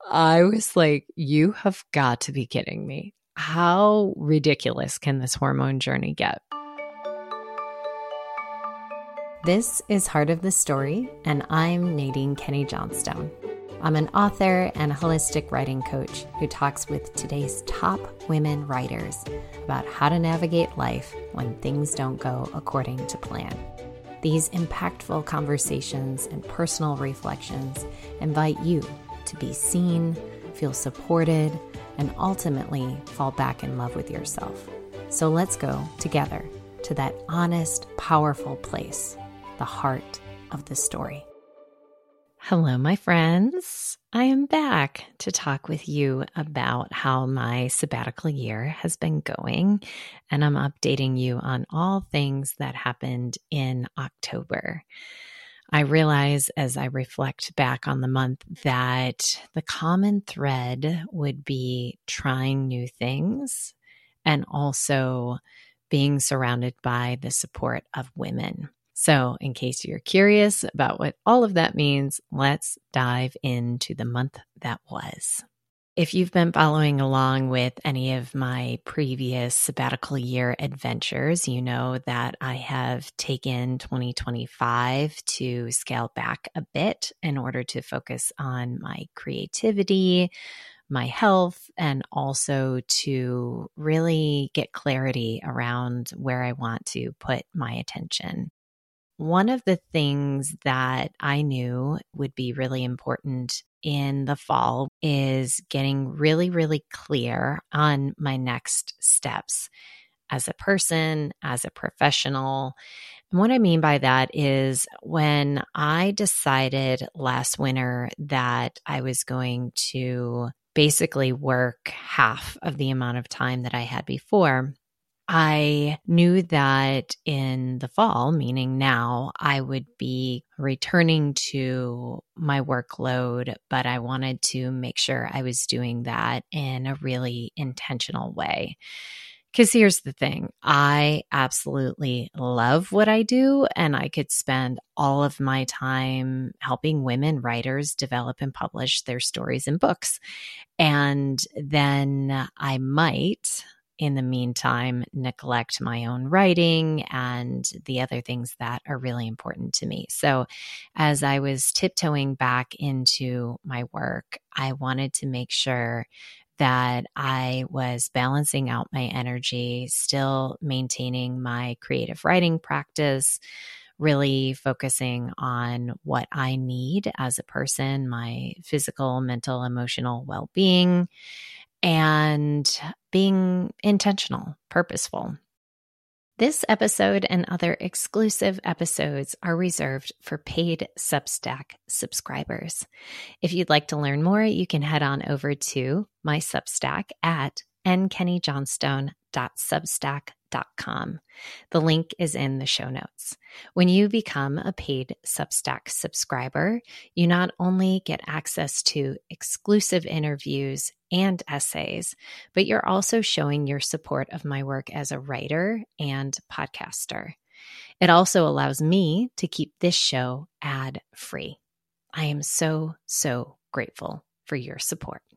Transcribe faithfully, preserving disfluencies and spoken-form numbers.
I was like, you have got to be kidding me. How ridiculous can this hormone journey get? This is Heart of the Story, and I'm Nadine Kenny Johnstone. I'm an author and a holistic writing coach who talks with today's top women writers about how to navigate life when things don't go according to plan. These impactful conversations and personal reflections invite you to be seen, feel supported, and ultimately fall back in love with yourself. So let's go together to that honest, powerful place, the heart of the story. Hello, my friends. I am back to talk with you about how my sabbatical year has been going, and I'm updating you on all things that happened in October. I realize as I reflect back on the month that the common thread would be trying new things and also being surrounded by the support of women. So in case you're curious about what all of that means, let's dive into the month that was. If you've been following along with any of my previous sabbatical year adventures, you know that I have taken twenty twenty-five to scale back a bit in order to focus on my creativity, my health, and also to really get clarity around where I want to put my attention. One of the things that I knew would be really important in the fall is getting really, really clear on my next steps as a person, as a professional. And what I mean by that is when I decided last winter that I was going to basically work half of the amount of time that I had before, I knew that in the fall, meaning now, I would be returning to my workload, but I wanted to make sure I was doing that in a really intentional way. Because here's the thing, I absolutely love what I do, and I could spend all of my time helping women writers develop and publish their stories and books. And then I might, in the meantime, neglect my own writing and the other things that are really important to me. So as I was tiptoeing back into my work, I wanted to make sure that I was balancing out my energy, still maintaining my creative writing practice, really focusing on what I need as a person, my physical, mental, emotional well-being, and being intentional, purposeful. This episode and other exclusive episodes are reserved for paid Substack subscribers. If you'd like to learn more, you can head on over to my Substack at n kenny johnstone dot substack dot com. The link is in the show notes. When you become a paid Substack subscriber, you not only get access to exclusive interviews and essays, but you're also showing your support of my work as a writer and podcaster. It also allows me to keep this show ad-free. I am so, so grateful for your support.